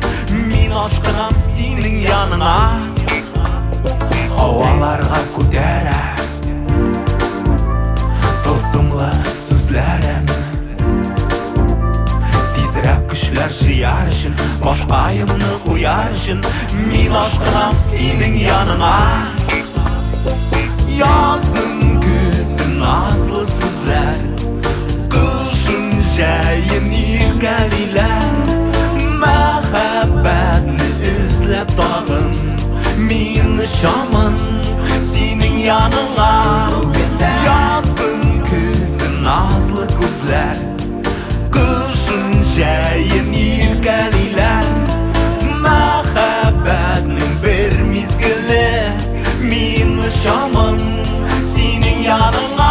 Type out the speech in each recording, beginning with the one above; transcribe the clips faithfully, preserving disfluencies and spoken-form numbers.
Мен ашқанам сенің яныңа, Havalarga көтерә тылсымлы сүзләрен. Тизрәк көчләр җыяр өчен, башкаемны уяр өчен, Мин ашкынам синең яныңа. Язын көзін назлы сүзләр, кышын җәен иркәлиләр. Мәхәббәтне эзләп тагын мин очамын синең яныңа. Язын көзін назлы күзләр, кышын җәен иркәлиләр. Мәхәббәтнең бер мизгеле, мин очамын синең яныңа.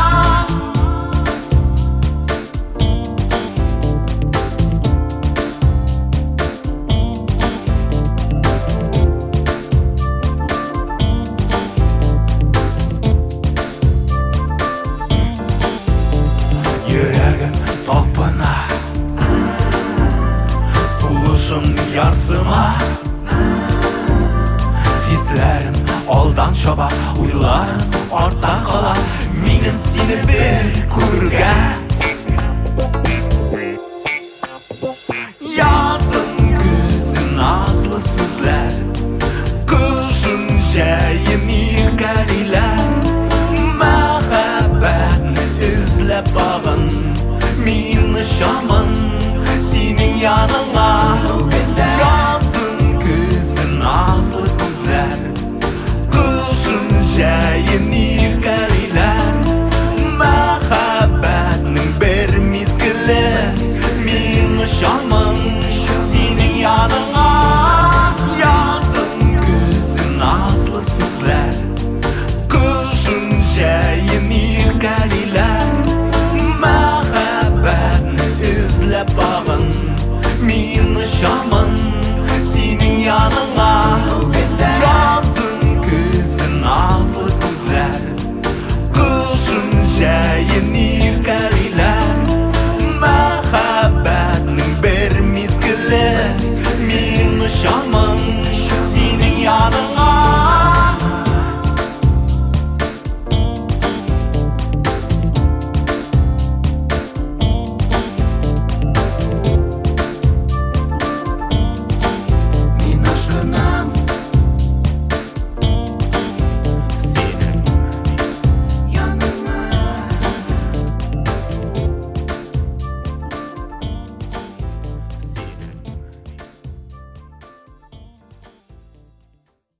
Йөрәгем талпына, сулышым ярсыма. Хисләрем алдан чаба, уйларым артта кала. Минем сине бер күргә,